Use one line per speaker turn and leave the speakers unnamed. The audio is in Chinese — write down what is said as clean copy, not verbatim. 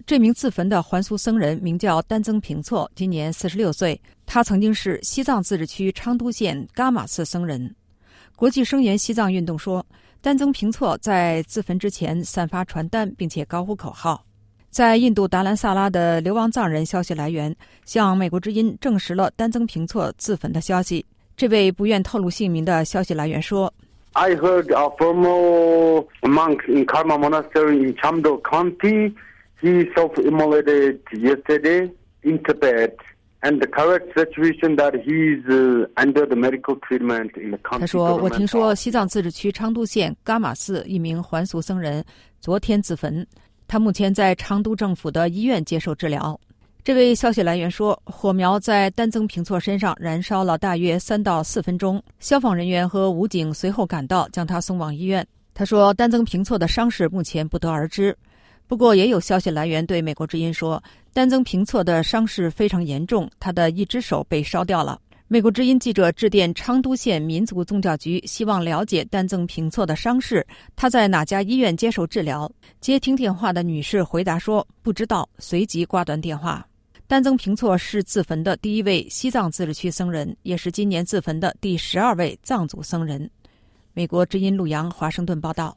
这名自焚的还俗僧人名叫丹增平措，今年46岁。他曾经是西藏自治区昌都县噶玛寺僧人。国际声援西藏运动说，丹增平措在自焚之前散发传单，并且高呼口号。在印度达兰萨拉的流亡藏人消息来源向美国之音证实了丹增平措自焚的消息。这位不愿透露姓名的消息来源说，
I heard a former monk in Karma Monastery in Chamdo County. He self-immolated yesterday in Tibet, and the correct situation that he's under the medical treatment in the country.
他说，我听说西藏自治区昌都县噶玛寺一名还俗僧人昨天自焚，他目前在昌都政府的医院接受治疗。这位消息来源说，火苗在丹增平措身上燃烧了大约3到4分钟，消防人员和武警随后赶到，将他送往医院。他说，丹增平措的伤势目前不得而知。不过也有消息来源对美国之音说，丹增平措的伤势非常严重，他的一只手被烧掉了。美国之音记者致电昌都县民族宗教局，希望了解丹增平措的伤势，他在哪家医院接受治疗。接听电话的女士回答说不知道，随即挂断电话。丹增平措是自焚的第1位西藏自治区僧人，也是今年自焚的第12位藏族僧人。美国之音陆洋华盛顿报道。